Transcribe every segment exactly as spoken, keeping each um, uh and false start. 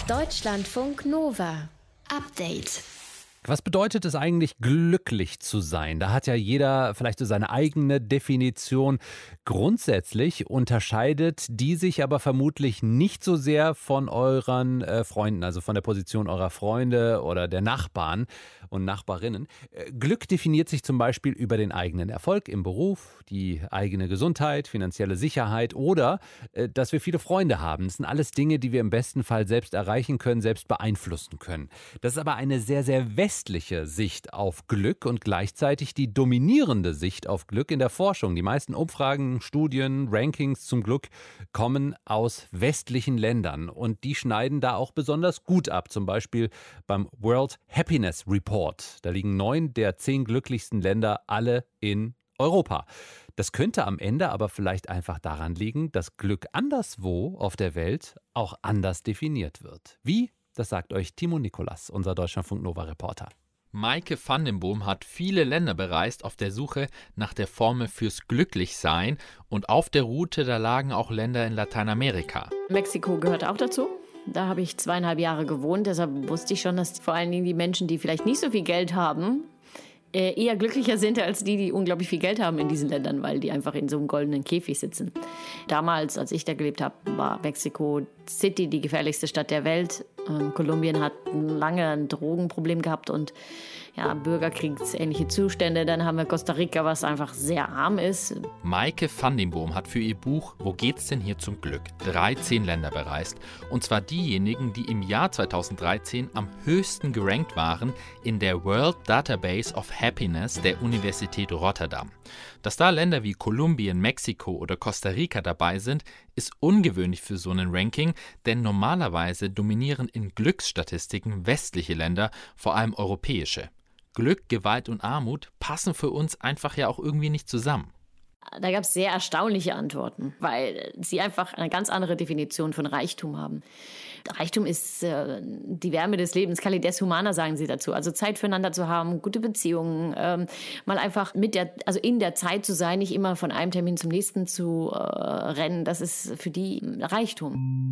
Deutschlandfunk Nova. Update. Was bedeutet es eigentlich, glücklich zu sein? Da hat ja jeder vielleicht so seine eigene Definition. Grundsätzlich unterscheidet die sich aber vermutlich nicht so sehr von euren äh, Freunden, also von der Position eurer Freunde oder der Nachbarn und Nachbarinnen. Äh, Glück definiert sich zum Beispiel über den eigenen Erfolg im Beruf, die eigene Gesundheit, finanzielle Sicherheit oder äh, dass wir viele Freunde haben. Das sind alles Dinge, die wir im besten Fall selbst erreichen können, selbst beeinflussen können. Das ist aber eine sehr, sehr westliche Sicht auf Glück und gleichzeitig die dominierende Sicht auf Glück in der Forschung. Die meisten Umfragen, Studien, Rankings zum Glück kommen aus westlichen Ländern und die schneiden da auch besonders gut ab. Zum Beispiel beim World Happiness Report. Da liegen neun der zehn glücklichsten Länder alle in Europa. Das könnte am Ende aber vielleicht einfach daran liegen, dass Glück anderswo auf der Welt auch anders definiert wird. Wie? Das sagt euch Timo Nikolas, unser Deutschlandfunk-Nova-Reporter. Maike van den Boom hat viele Länder bereist auf der Suche nach der Formel fürs Glücklichsein. Und auf der Route, da lagen auch Länder in Lateinamerika. Mexiko gehört auch dazu. Da habe ich zweieinhalb Jahre gewohnt. Deshalb wusste ich schon, dass vor allen Dingen die Menschen, die vielleicht nicht so viel Geld haben, eher glücklicher sind als die, die unglaublich viel Geld haben in diesen Ländern, weil die einfach in so einem goldenen Käfig sitzen. Damals, als ich da gelebt habe, war Mexico City die gefährlichste Stadt der Welt. Ähm, Kolumbien hat lange ein Drogenproblem gehabt und ja, bürgerkriegsähnliche Zustände. Dann haben wir Costa Rica, was einfach sehr arm ist. Maike van den Boom hat für ihr Buch Wo geht's denn hier zum Glück? dreizehn Länder bereist. Und zwar diejenigen, die im Jahr zweitausenddreizehn am höchsten gerankt waren in der World Database of Happiness der Universität Rotterdam. Dass da Länder wie Kolumbien, Mexiko oder Costa Rica dabei sind, ist ungewöhnlich für so ein Ranking, denn normalerweise dominieren in Glücksstatistiken westliche Länder, vor allem europäische. Glück, Gewalt und Armut passen für uns einfach ja auch irgendwie nicht zusammen. Da gab es sehr erstaunliche Antworten, weil sie einfach eine ganz andere Definition von Reichtum haben. Reichtum ist äh, die Wärme des Lebens, calidez humana sagen sie dazu. Also Zeit füreinander zu haben, gute Beziehungen, ähm, mal einfach mit der, also in der Zeit zu sein, nicht immer von einem Termin zum nächsten zu äh, rennen. Das ist für die Reichtum.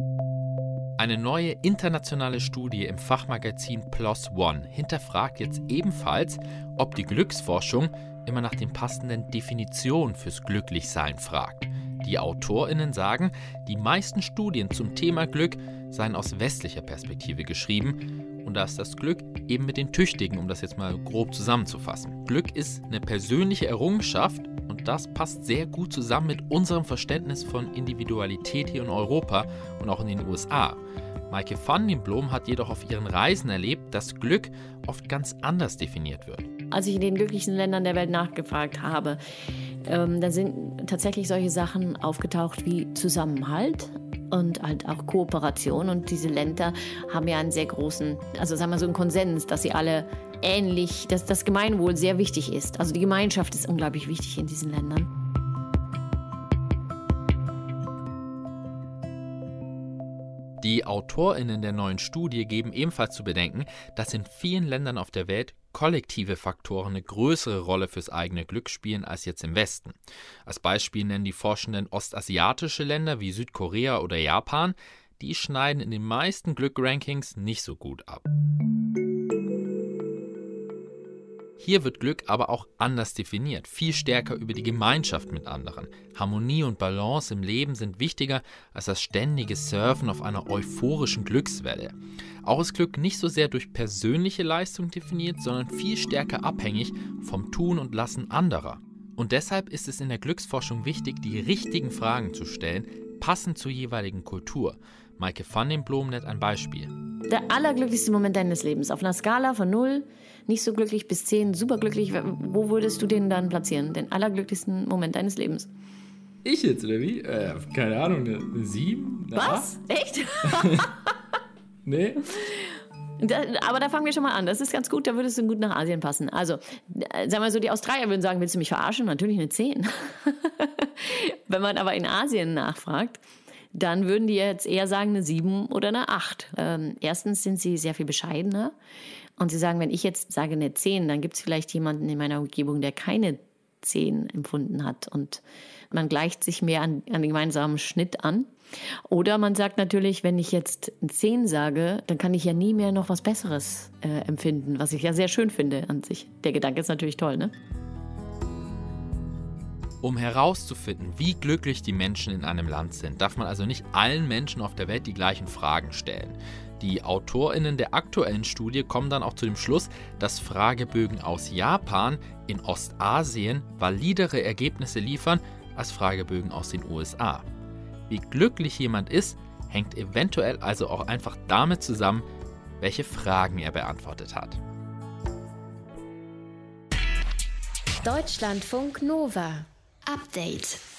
Eine neue internationale Studie im Fachmagazin PLOS ONE hinterfragt jetzt ebenfalls, ob die Glücksforschung immer nach den passenden Definitionen fürs Glücklichsein fragt. Die AutorInnen sagen, die meisten Studien zum Thema Glück seien aus westlicher Perspektive geschrieben und da ist das Glück eben mit den Tüchtigen, um das jetzt mal grob zusammenzufassen. Glück ist eine persönliche Errungenschaft und das passt sehr gut zusammen mit unserem Verständnis von Individualität hier in Europa und auch in den U S A. Maike van den Boom hat jedoch auf ihren Reisen erlebt, dass Glück oft ganz anders definiert wird. Als ich in den glücklichsten Ländern der Welt nachgefragt habe, ähm, da sind tatsächlich solche Sachen aufgetaucht wie Zusammenhalt und halt auch Kooperation. Und diese Länder haben ja einen sehr großen, also sagen wir so einen Konsens, dass sie alle ähnlich, dass das Gemeinwohl sehr wichtig ist. Also die Gemeinschaft ist unglaublich wichtig in diesen Ländern. Die AutorInnen der neuen Studie geben ebenfalls zu bedenken, dass in vielen Ländern auf der Welt kollektive Faktoren eine größere Rolle fürs eigene Glück spielen als jetzt im Westen. Als Beispiel nennen die Forschenden ostasiatische Länder wie Südkorea oder Japan. Die schneiden in den meisten Glück-Rankings nicht so gut ab. Hier wird Glück aber auch anders definiert, viel stärker über die Gemeinschaft mit anderen. Harmonie und Balance im Leben sind wichtiger als das ständige Surfen auf einer euphorischen Glückswelle. Auch ist Glück nicht so sehr durch persönliche Leistung definiert, sondern viel stärker abhängig vom Tun und Lassen anderer. Und deshalb ist es in der Glücksforschung wichtig, die richtigen Fragen zu stellen, passend zur jeweiligen Kultur. Maike van den Boom nennt ein Beispiel. Der allerglücklichste Moment deines Lebens, auf einer Skala von null, nicht so glücklich, bis zehn, superglücklich, wo würdest du den dann platzieren? Den allerglücklichsten Moment deines Lebens? Ich jetzt, oder wie? Äh, keine Ahnung, eine, eine sieben? Eine Was? acht? Echt? Nee. Da, aber da fangen wir schon mal an. Das ist ganz gut, da würdest du gut nach Asien passen. Also, sagen wir so, die Australier würden sagen, willst du mich verarschen? Natürlich eine zehn. Wenn man aber in Asien nachfragt, dann würden die jetzt eher sagen eine sieben oder eine acht. Ähm, erstens sind sie sehr viel bescheidener. Und sie sagen, wenn ich jetzt sage eine zehn, dann gibt es vielleicht jemanden in meiner Umgebung, der keine zehn empfunden hat. Und man gleicht sich mehr an, an den gemeinsamen Schnitt an. Oder man sagt natürlich, wenn ich jetzt zehn sage, dann kann ich ja nie mehr noch was Besseres äh, empfinden, was ich ja sehr schön finde an sich. Der Gedanke ist natürlich toll, ne? Um herauszufinden, wie glücklich die Menschen in einem Land sind, darf man also nicht allen Menschen auf der Welt die gleichen Fragen stellen. Die AutorInnen der aktuellen Studie kommen dann auch zu dem Schluss, dass Fragebögen aus Japan in Ostasien validere Ergebnisse liefern als Fragebögen aus den U S A. Wie glücklich jemand ist, hängt eventuell also auch einfach damit zusammen, welche Fragen er beantwortet hat. Deutschlandfunk Nova. Update.